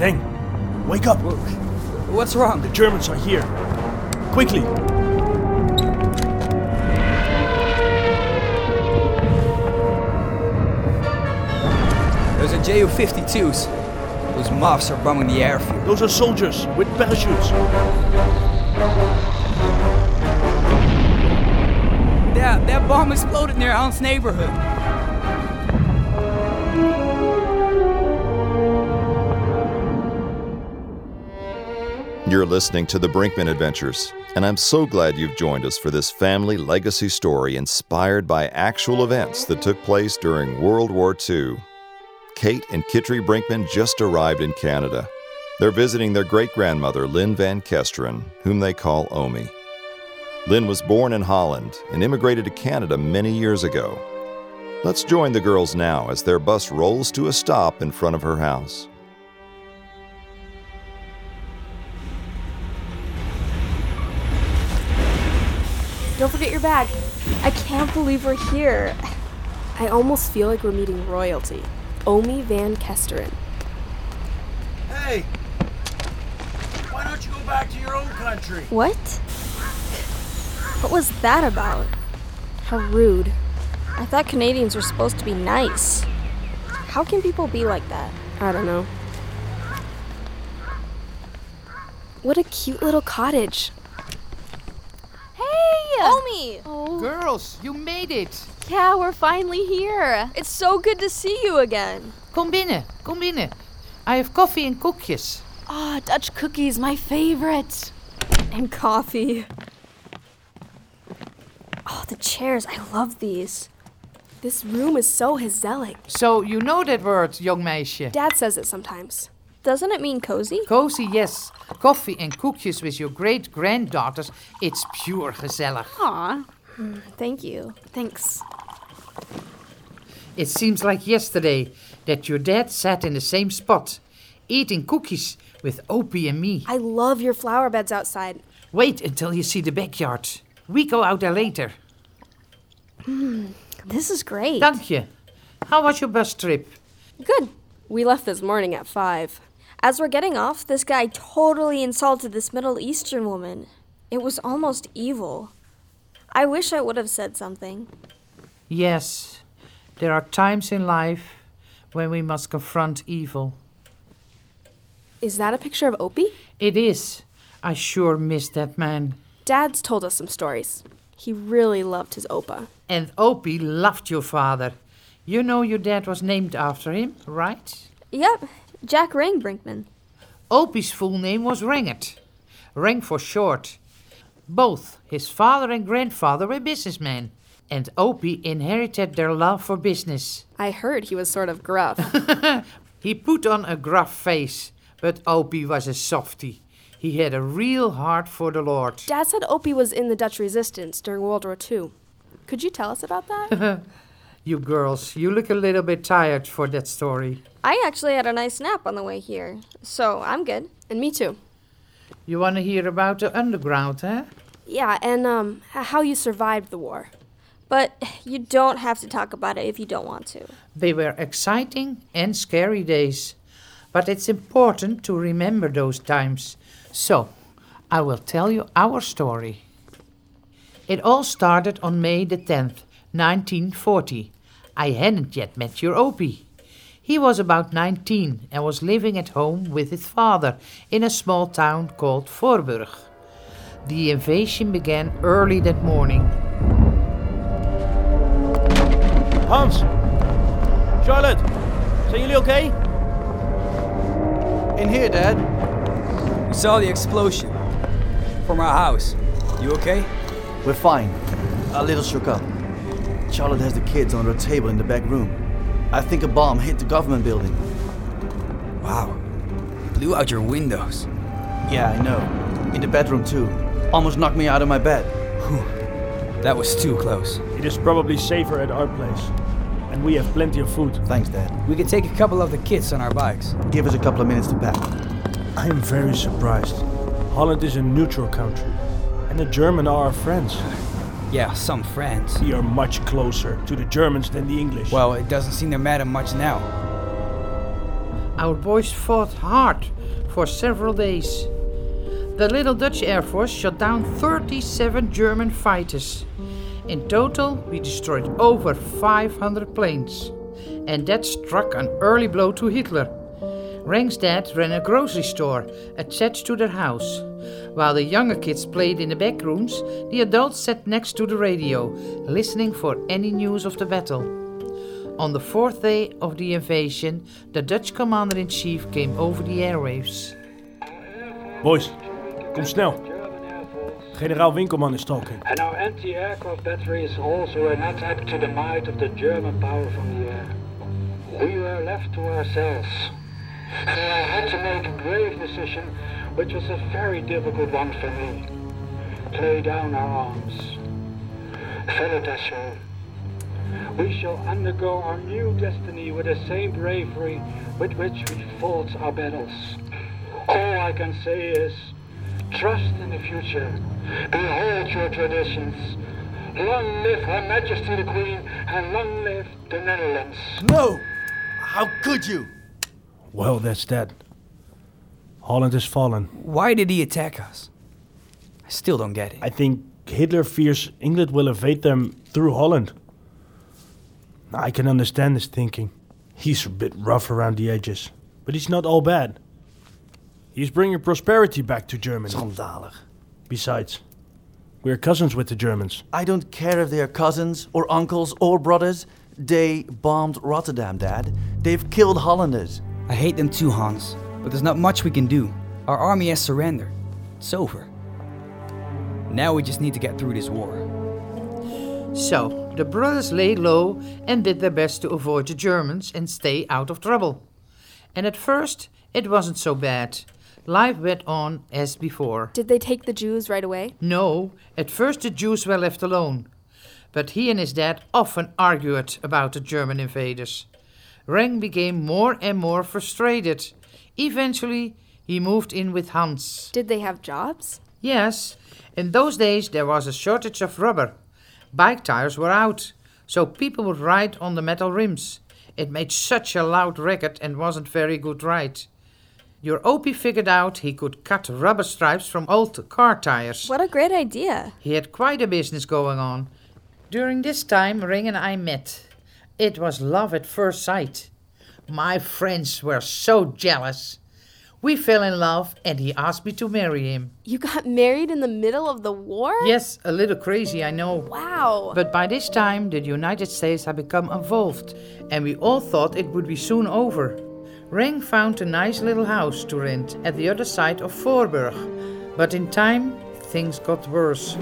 Deng, wake up. What's wrong? The Germans are here. Quickly. Those are Ju-52s. Those muffs are bombing the airfield. Those are soldiers with parachutes. That bomb exploded near Hans' neighborhood. You're listening to The Brinkman Adventures, and I'm so glad you've joined us for this family legacy story inspired by actual events that took place during World War II. Kate and Kitry Brinkman just arrived in Canada. They're visiting their great-grandmother, Lynn Van Kesteren, whom they call Omi. Lynn was born in Holland and immigrated to Canada many years ago. Let's join the girls now as their bus rolls to a stop in front of her house. Don't forget your bag. I can't believe we're here. I almost feel like we're meeting royalty. Omi Van Kesteren. Hey! Why don't you go back to your own country? What? What was that about? How rude. I thought Canadians were supposed to be nice. How can people be like that? I don't know. What a cute little cottage. Hey! Omi! Oh. Girls, you made it. Yeah, we're finally here. It's so good to see you again. Kom binnen. I have coffee and koekjes. Ah, Dutch cookies, my favorite. And coffee. Oh, the chairs. I love these. This room is so gezellig. So you know that word, young meisje. Dad says it sometimes. Doesn't it mean cozy? Cozy, yes. Coffee and koekjes with your great-granddaughters. It's pure gezellig. Aw. Thank you. Thanks. It seems like yesterday that your dad sat in the same spot, eating cookies with Opie and me. I love your flower beds outside. Wait until you see the backyard. We go out there later. This is great. Dank je. How was your bus trip? Good. We left this morning at 5. As we're getting off, this guy totally insulted this Middle Eastern woman. It was almost evil. I wish I would have said something. Yes, there are times in life when we must confront evil. Is that a picture of Opie? It is. I sure miss that man. Dad's told us some stories. He really loved his Opa. And Opie loved your father. You know your dad was named after him, right? Yep, Jack Rang Brinkman. Opie's full name was Rangert. Rang for short. Both his father and grandfather were businessmen, and Opie inherited their love for business. I heard he was sort of gruff. He put on a gruff face, but Opie was a softie. He had a real heart for the Lord. Dad said Opie was in the Dutch resistance during World War II. Could you tell us about that? You girls, you look a little bit tired for that story. I actually had a nice nap on the way here, so I'm good. And me too. You want to hear about the underground, eh? Yeah, and how you survived the war. But you don't have to talk about it if you don't want to. They were exciting and scary days. But it's important to remember those times. So, I will tell you our story. It all started on May the 10th, 1940. I hadn't yet met your Opie. He was about 19 and was living at home with his father in a small town called Voorburg. The invasion began early that morning. Hans! Charlotte! Zijn jullie okay? In here, Dad. We saw the explosion. From our house. You okay? We're fine. A little shook up. Charlotte has the kids on her table in the back room. I think a bomb hit the government building. Wow. Blew out your windows. Yeah, I know. In the bedroom too. Almost knocked me out of my bed. Whew. That was too close. It is probably safer at our place. And we have plenty of food. Thanks, Dad. We could take a couple of the kids on our bikes. Give us a couple of minutes to pack. I am very surprised. Holland is a neutral country. And the Germans are our friends. Yeah, some friends. We are much closer to the Germans than the English. Well, it doesn't seem to matter much now. Our boys fought hard for several days. The little Dutch Air Force shot down 37 German fighters. In total, we destroyed over 500 planes. And that struck an early blow to Hitler. Reng's dad ran a grocery store attached to their house. While the younger kids played in the back rooms, the adults sat next to the radio, listening for any news of the battle. On the 4th day of the invasion, the Dutch commander-in-chief came over the airwaves. Boys, kom snel. Generaal Winkelman is talking. And our anti-aircraft battery is also an attack to the might of the German power from the air. We were left to ourselves. So I had to make a grave decision, which was a very difficult one for me. Lay down our arms. Fellow Dachau, we shall undergo our new destiny with the same bravery with which we fought our battles. All I can say is, trust in the future. Behold your traditions. Long live Her Majesty the Queen, and long live the Netherlands. No! How could you? Well, that's that. Holland has fallen. Why did he attack us? I still don't get it. I think Hitler fears England will invade them through Holland. I can understand his thinking. He's a bit rough around the edges, but he's not all bad. He's bringing prosperity back to Germany. Schandalig. Besides, we're cousins with the Germans. I don't care if they are cousins or uncles or brothers. They bombed Rotterdam, Dad. They've killed Hollanders. I hate them too, Hans, but there's not much we can do. Our army has surrendered. It's over. Now we just need to get through this war. So, the brothers lay low and did their best to avoid the Germans and stay out of trouble. And at first, it wasn't so bad. Life went on as before. Did they take the Jews right away? No, at first the Jews were left alone. But he and his dad often argued about the German invaders. Reng became more and more frustrated. Eventually, he moved in with Hans. Did they have jobs? Yes, in those days there was a shortage of rubber. Bike tires were out, so people would ride on the metal rims. It made such a loud racket and wasn't very good ride. Your Opie figured out he could cut rubber stripes from old car tires. What a great idea. He had quite a business going on. During this time, Ring and I met. It was love at first sight. My friends were so jealous. We fell in love and he asked me to marry him. You got married in the middle of the war? Yes, a little crazy, I know. Wow. But by this time, the United States had become involved and we all thought it would be soon over. Ring found a nice little house to rent at the other side of Voorburg. But in time, things got worse.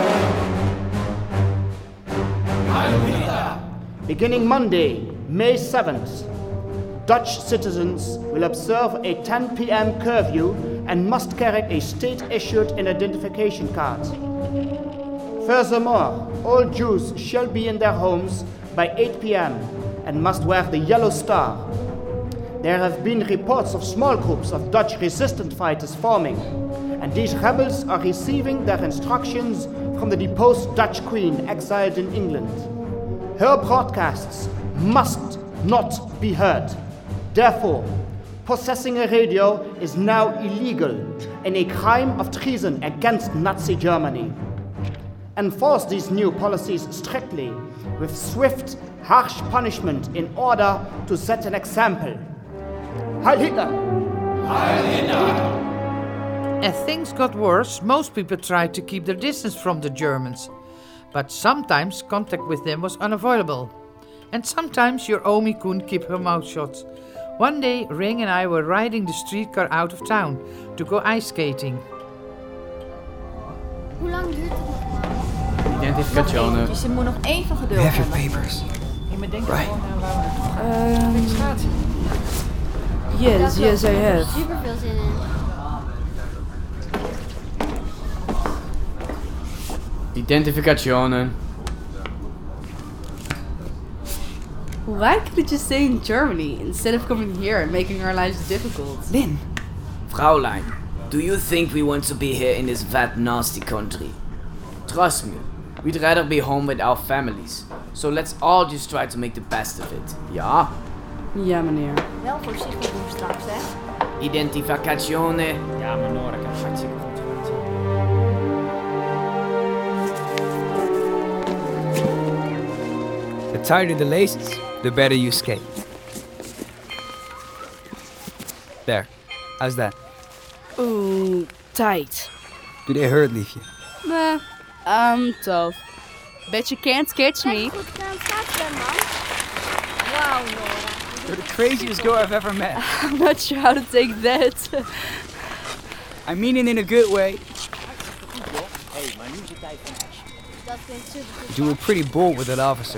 Beginning Monday, May 7th, Dutch citizens will observe a 10 p.m. curfew and must carry a state-issued identification card. Furthermore, all Jews shall be in their homes by 8 p.m. and must wear the yellow star. There have been reports of small groups of Dutch resistance fighters forming, and these rebels are receiving their instructions from the deposed Dutch Queen exiled in England. Her broadcasts must not be heard. Therefore, possessing a radio is now illegal and a crime of treason against Nazi Germany. Enforce these new policies strictly, with swift, harsh punishment in order to set an example. Heil Hitler! Heil Hitler! As things got worse, most people tried to keep their distance from the Germans. But sometimes contact with them was unavoidable. And sometimes your Omi couldn't keep her mouth shut. One day, Ring and I were riding the streetcar out of town to go ice skating. Hoe lang duurt het nog? Identificatie. Dus je moet nog even geduld We have your hebben. papers. Right. Yes, I have. Super veel zin in. Identificationen. Why couldn't you stay in Germany instead of coming here and making our lives difficult? Lynn. Fraulein, do you think we want to be here in this fat, nasty country? Trust me, we'd rather be home with our families. So let's all just try to make the best of it, yeah? Ja, meneer. Wel voorzichtig doen straks, hè? Identificazione. Ja, maar Nora, ik heb hartstikke goed gehad. The tighter the laces, the better you skate. There. How's that? Oeh, tight. Do they hurt, Liefje? Nah, I'm tough. Bet you can't catch me. Goed gedaan, schaatsen, man. Wauw, Nora. You're the craziest girl I've ever met. I'm not sure how to take that. I mean it in a good way. Hey, maar nu is het tijd voor action. Dat klinkt super. You were pretty bold with that officer.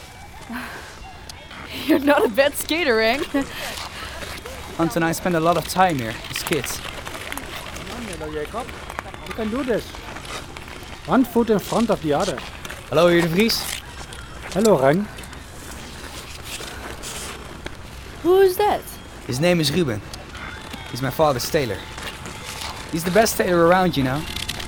You're not a bad skater, Hank. Hans and I spend a lot of time here as kids. Hello, Jacob. You can do this. One foot in front of the other. Hallo, heer De Vries. Hello, Rang. Who is that? His name is Ruben. He's my father's tailor. He's the best tailor around, you know.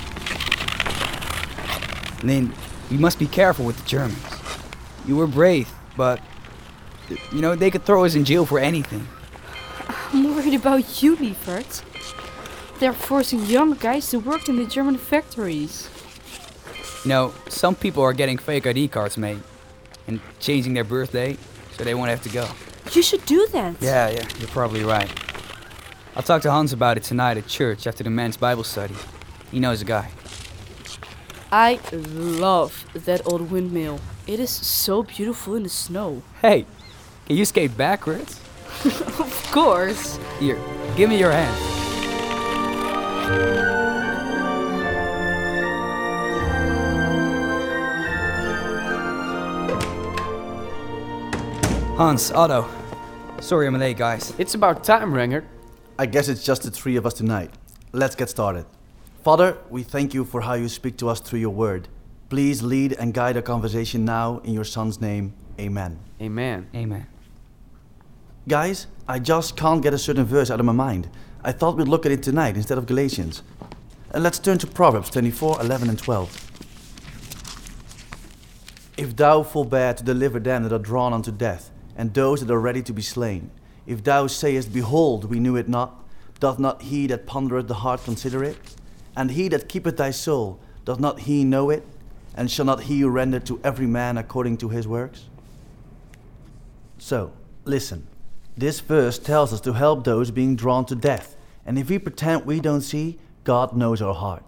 I mean, we must be careful with the Germans. You were brave, but, you know, they could throw us in jail for anything. I'm worried about you, Lievert. They're forcing young guys to work in the German factories. You know, some people are getting fake ID cards made and changing their birthday so they won't have to go. You should do that. Yeah, you're probably right. I'll talk to Hans about it tonight at church after the men's Bible study. He knows a guy. I love that old windmill. It is so beautiful in the snow. Hey, can you skate backwards? Of course. Here, give me your hand. Hans, Otto. Sorry I'm late, guys. It's about time, Ranger. I guess it's just the three of us tonight. Let's get started. Father, we thank you for how you speak to us through your word. Please lead and guide our conversation now in your son's name. Amen. Amen. Amen. Guys, I just can't get a certain verse out of my mind. I thought we'd look at it tonight instead of Galatians. And let's turn to Proverbs 24, 11 and 12. If thou forbear to deliver them that are drawn unto death, and those that are ready to be slain, if thou sayest, Behold, we knew it not, doth not he that pondereth the heart consider it? And he that keepeth thy soul, doth not he know it? And shall not he render to every man according to his works? So, listen. This verse tells us to help those being drawn to death. And if we pretend we don't see, God knows our heart.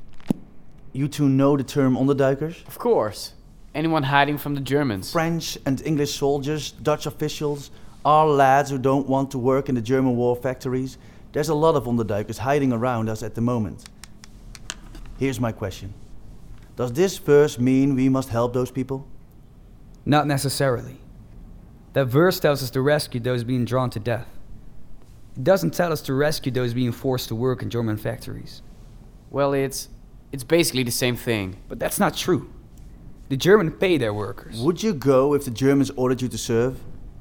You two know the term onderduikers? Of course. Anyone hiding from the Germans. French and English soldiers, Dutch officials, our lads who don't want to work in the German war factories. There's a lot of onderduikers hiding around us at the moment. Here's my question. Does this verse mean we must help those people? Not necessarily. That verse tells us to rescue those being drawn to death. It doesn't tell us to rescue those being forced to work in German factories. Well, it's basically the same thing. But that's not true. The Germans pay their workers. Would you go if the Germans ordered you to serve?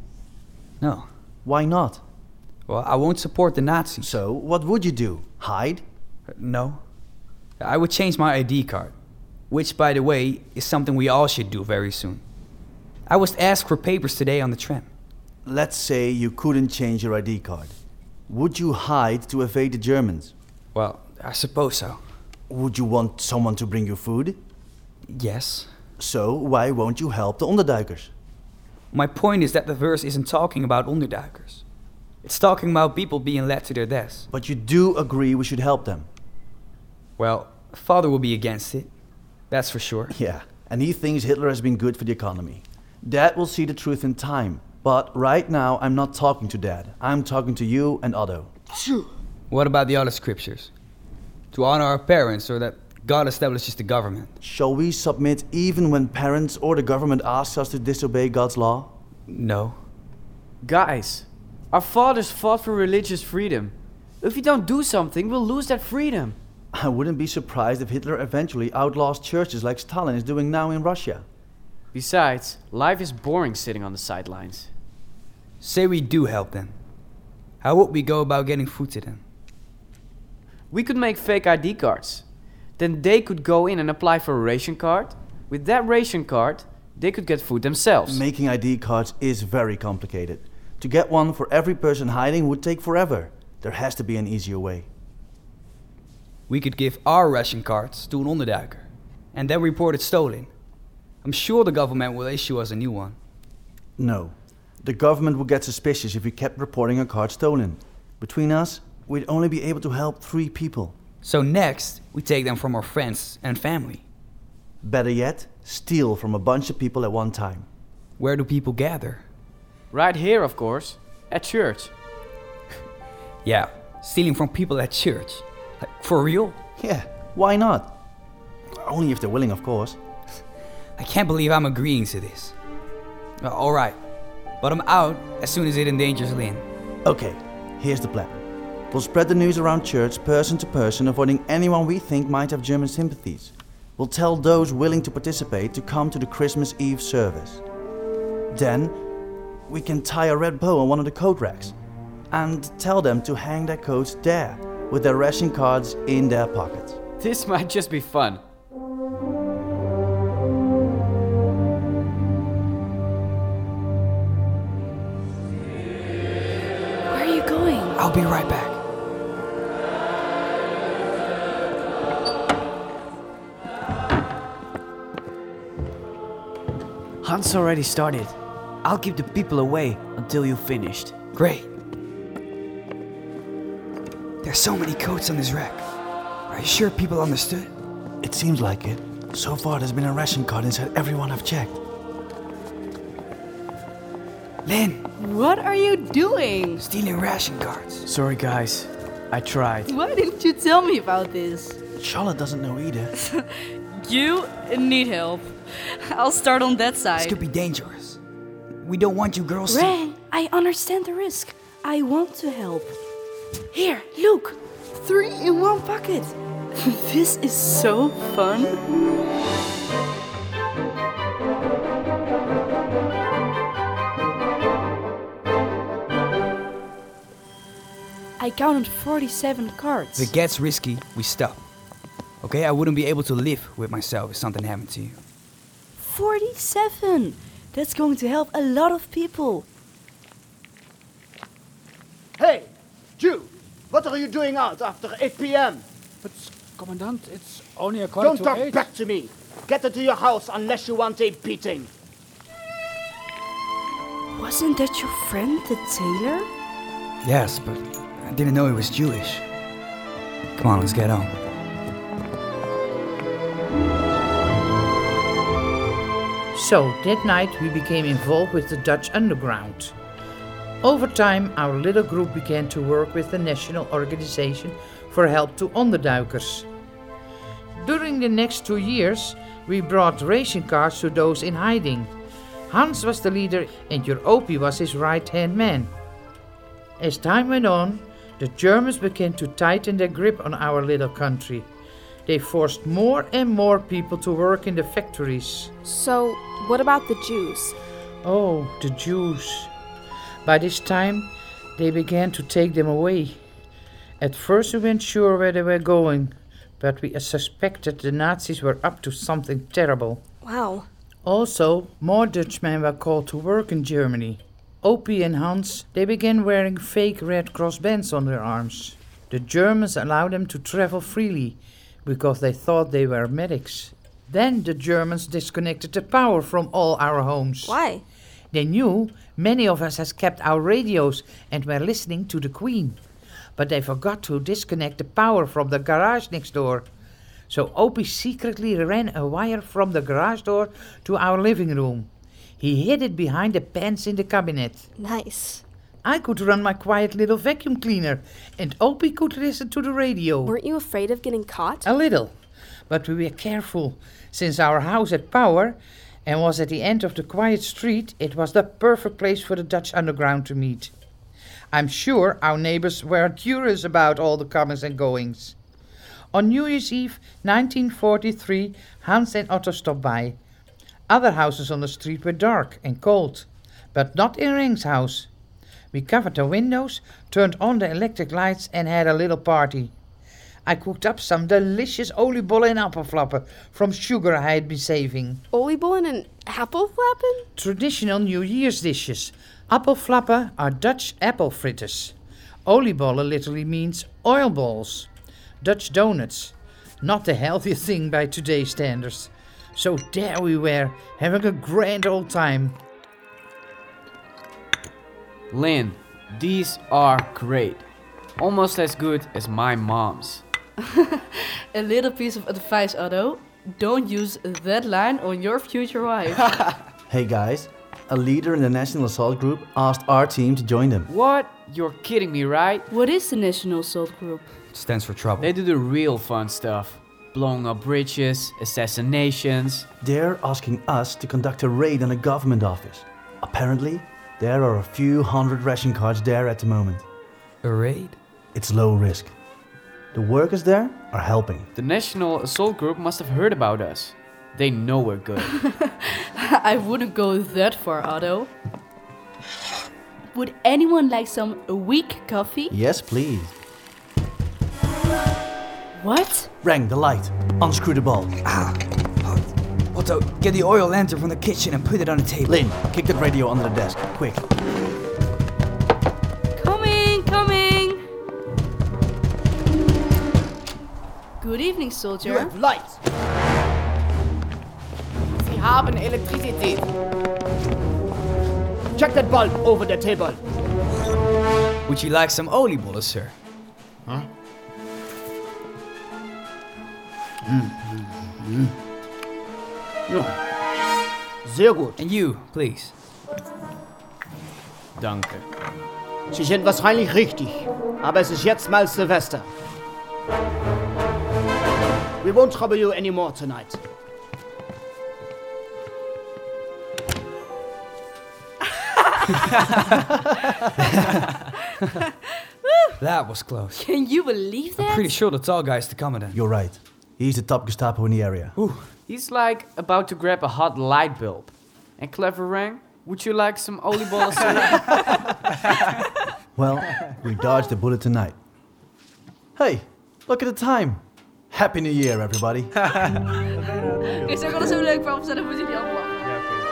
No. Why not? Well, I won't support the Nazis. So, what would you do? Hide? No. I would change my ID card. Which, by the way, is something we all should do very soon. I was asked for papers today on the tram. Let's say you couldn't change your ID card. Would you hide to evade the Germans? Well, I suppose so. Would you want someone to bring you food? Yes. So, why won't you help the onderduikers? My point is that the verse isn't talking about onderduikers. It's talking about people being led to their deaths. But you do agree we should help them? Well, Father will be against it. That's for sure. Yeah, and he thinks Hitler has been good for the economy. Dad will see the truth in time. But right now, I'm not talking to Dad. I'm talking to you and Otto. What about the other scriptures? To honor our parents, or that God establishes the government. Shall we submit even when parents or the government asks us to disobey God's law? No. Guys, our fathers fought for religious freedom. If we don't do something, we'll lose that freedom. I wouldn't be surprised if Hitler eventually outlaws churches like Stalin is doing now in Russia. Besides, life is boring sitting on the sidelines. Say we do help them. How would we go about getting food to them? We could make fake ID cards. Then they could go in and apply for a ration card. With that ration card, they could get food themselves. Making ID cards is very complicated. To get one for every person hiding would take forever. There has to be an easier way. We could give our ration cards to an onderduiker and then report it stolen. I'm sure the government will issue us a new one. No. The government would get suspicious if we kept reporting a card stolen. Between us, we'd only be able to help 3 people. So next, we take them from our friends and family. Better yet, steal from a bunch of people at one time. Where do people gather? Right here, of course. At church. Yeah, stealing from people at church. Like, for real? Yeah, why not? Only if they're willing, of course. I can't believe I'm agreeing to this. Alright, but I'm out as soon as it endangers Lynn. Okay, here's the plan. We'll spread the news around church, person to person, avoiding anyone we think might have German sympathies. We'll tell those willing to participate to come to the Christmas Eve service. Then, we can tie a red bow on one of the coat racks and tell them to hang their coats there, with their ration cards in their pockets. This might just be fun. Where are you going? I'll be right back. Hans already started. I'll keep the people away until you've finished. Great. There's so many coats on this rack. Are you sure people understood? It seems like it. So far, there's been a ration card inside every one I've checked. Lynn! What are you doing? Stealing ration cards. Sorry, guys. I tried. Why didn't you tell me about this? Charlotte doesn't know either. You need help. I'll start on that side. This could be dangerous. We don't want you girls to... Ren, I understand the risk. I want to help. Here, look. 3 in 1 bucket. This is so fun. I counted 47 cards. If it gets risky, we stop. Okay, I wouldn't be able to live with myself if something happened to you. 47! That's going to help a lot of people. Hey, Jew, what are you doing out after 8 p.m.? But, Commandant, it's only a quarter Don't to talk 8. back to me. Get into your house unless you want a beating. Wasn't that your friend, the tailor? Yes, but I didn't know he was Jewish. Come on, let's get on. So, that night we became involved with the Dutch underground. Over time, our little group began to work with the National Organization for Help to Onderduikers. During the next 2 years, we brought ration cards to those in hiding. Hans was the leader and your Opie was his right-hand man. As time went on, the Germans began to tighten their grip on our little country. They forced more and more people to work in the factories. So, what about the Jews? Oh, the Jews. By this time, they began to take them away. At first we weren't sure where they were going, but we suspected the Nazis were up to something terrible. Wow. Also, more Dutchmen were called to work in Germany. Opie and Hans, they began wearing fake Red Cross bands on their arms. The Germans allowed them to travel freely, because they thought they were medics. Then the Germans disconnected the power from all our homes. Why? They knew many of us had kept our radios and were listening to the Queen. But they forgot to disconnect the power from the garage next door. So Opie secretly ran a wire from the garage door to our living room. He hid it behind the pants in the cabinet. Nice. I could run my quiet little vacuum cleaner, and Opie could listen to the radio. Weren't you afraid of getting caught? A little, but we were careful. Since our house had power and was at the end of the quiet street, it was the perfect place for the Dutch underground to meet. I'm sure our neighbors were curious about all the comings and goings. On New Year's Eve, 1943, Hans and Otto stopped by. Other houses on the street were dark and cold, but not in Ring's house. We covered the windows, turned on the electric lights and had a little party. I cooked up some delicious oliebollen and appelflappen from sugar I had been saving. Oliebollen and apple flappen? Traditional New Year's dishes. Appelflappen are Dutch apple fritters. Oliebollen literally means oil balls. Dutch donuts. Not the healthiest thing by today's standards. So there we were, having a grand old time. Lynn, these are great. Almost as good as my mom's. A little piece of advice, Otto. Don't use that line on your future wife. Hey guys, a leader in the National Assault Group asked our team to join them. What? You're kidding me, right? What is the National Assault Group? Stands for trouble. They do the real fun stuff. Blowing up bridges, assassinations. They're asking us to conduct a raid on a government office. Apparently, there are a few hundred ration cards there at the moment. A raid? It's low risk. The workers there are helping. The National Assault Group must have heard about us. They know we're good. I wouldn't go that far, Otto. Would anyone like some weak coffee? Yes, please. What? Rang the light. Unscrew the bulb. Otto, get the oil lantern from the kitchen and put it on the table. Lynn, kick that radio under the desk. Quick. Coming! Good evening, soldier. You have light. Sie haben Elektrizität. Check that bulb over the table. Would you like some oliebollen, sir? Huh? Ja. Sehr gut. And you, please. Danke. Sie sind wahrscheinlich richtig, aber es ist jetzt mal Silvester. We won't trouble you anymore tonight. That was close. Can you believe that? I'm pretty sure the tall guy's the commandant. You're right. He's the top Gestapo in the area. Ooh, he's like about to grab a hot light bulb. And Clever Rang, would you like some oliebollen, sir? Well, we dodged a bullet tonight. Hey, look at the time. Happy New Year, everybody. Is ook wel zo leuk voor opzetten, dan moet je allemaal lachen.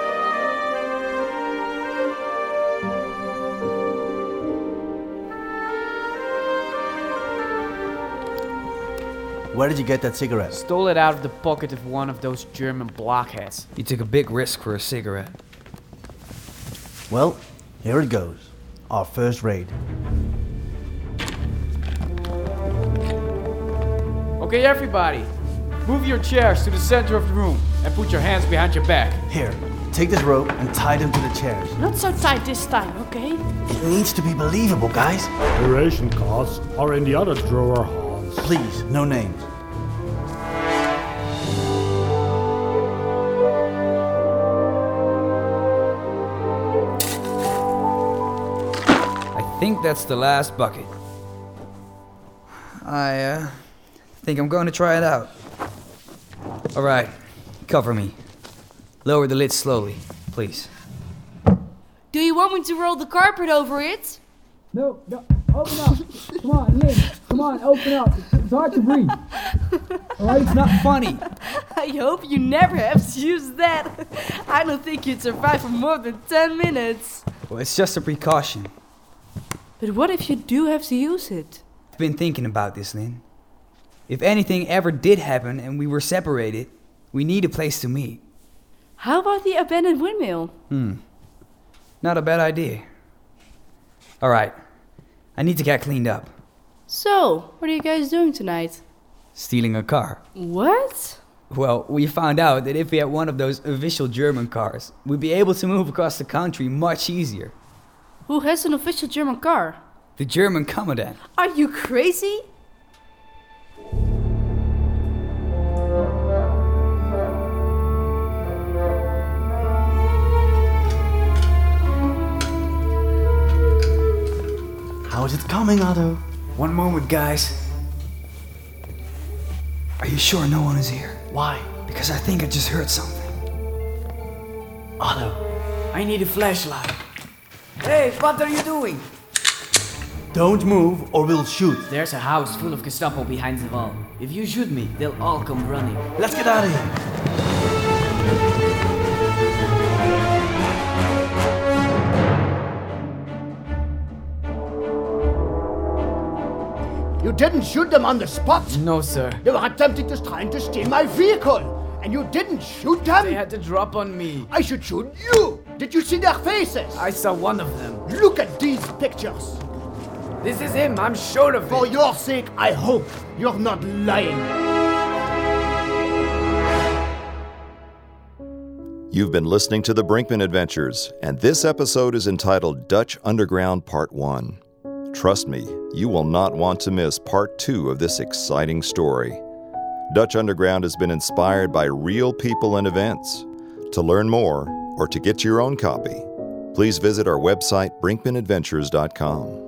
Where did you get that cigarette? Stole it out of the pocket of one of those German blockheads. You took a big risk for a cigarette. Well, here it goes. Our first raid. Okay, everybody, move your chairs to the center of the room and put your hands behind your back. Here, take this rope and tie them to the chairs. Not so tight this time, okay? It needs to be believable, guys. The ration cards are in the other drawer, Hans. Please, no names. I think that's the last bucket. I think I'm going to try it out. All right, cover me. Lower the lid slowly, please. Do you want me to roll the carpet over it? No, open up. Come on, Lynn. Come on, open up. It's hard to breathe. Alright? It's not funny. I hope you never have to use that. I don't think you'd survive for more than 10 minutes. Well, it's just a precaution. But what if you do have to use it? I've been thinking about this, Lynn. If anything ever did happen and we were separated, we need a place to meet. How about the abandoned windmill? Not a bad idea. All right, I need to get cleaned up. So, what are you guys doing tonight? Stealing a car. What? Well, we found out that if we had one of those official German cars, we'd be able to move across the country much easier. Who has an official German car? The German commandant. Are you crazy? How is it coming, Otto? One moment, guys. Are you sure no one is here? Why? Because I think I just heard something. Otto. I need a flashlight. Hey, what are you doing? Don't move or we'll shoot. There's a house full of Gestapo behind the wall. If you shoot me, they'll all come running. Let's get out of here. You didn't shoot them on the spot? No, sir. They were attempting to trying to steal my vehicle. And you didn't shoot them? They had to drop on me. I should shoot you. Did you see their faces? I saw one of them. Look at these pictures. This is him. I'm sure of it. For your sake, I hope you're not lying. You've been listening to The Brinkman Adventures, and this episode is entitled Dutch Underground Part 1. Trust me, you will not want to miss Part 2 of this exciting story. Dutch Underground has been inspired by real people and events. To learn more, or to get your own copy, please visit our website, brinkmanadventures.com.